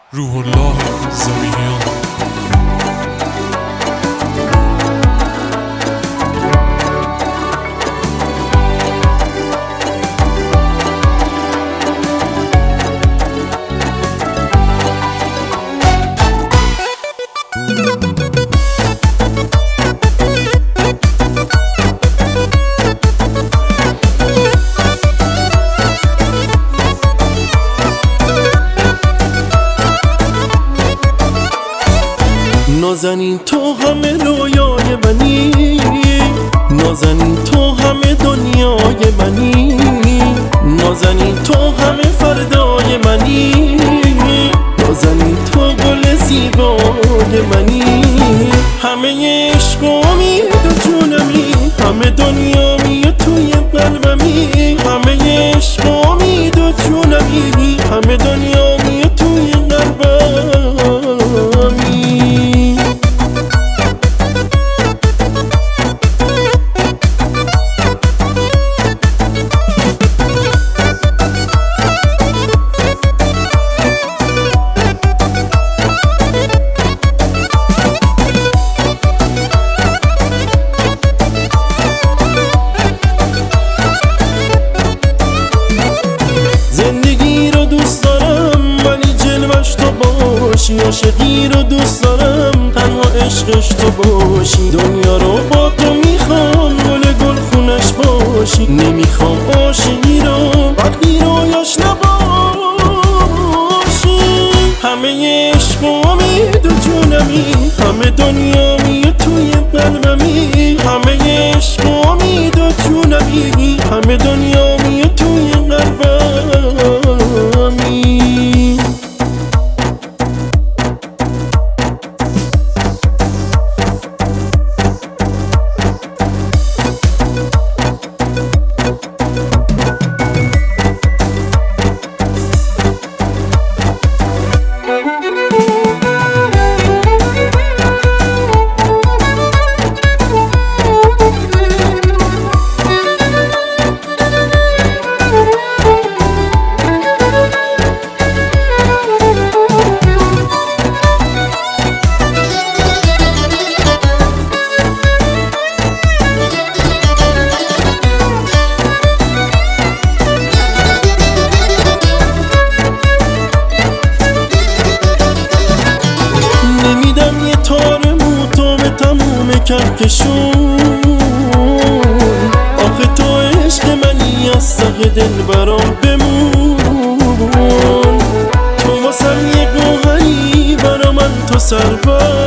روح الله زمینیان. نازنین تو همه رویای منی، نازنین تو همه دنیای منی، نازنین تو همه فردای منی، نازنین تو گل زیبای منی. همه عشق و امید و جونمی، همه دنیامی و توی قلبمی، همه عشق و امید و جونمی، همه دنیامی و توی قلبمی. زندگی رو دوست دارم ولی جلوش تو باشی، عاشقی رو دوست دارم تنها عشقش تو باشی، دنیا رو با تو میخوام گل گل خونش باشی، نمیخوام عاشقی رو وقتی رویاش نباشی. همه عشق و امید و جونمی، همه دنیامی و توی قلبمی، همه عشق و امید و جونمی، همه دنیامی و توی قلبمی. نمیدم یه تار مو تو به تموم کهکشون، آخه تو عشق منی از ته دل برام بمون، تو واسم یه گوهری برا من تو سرور،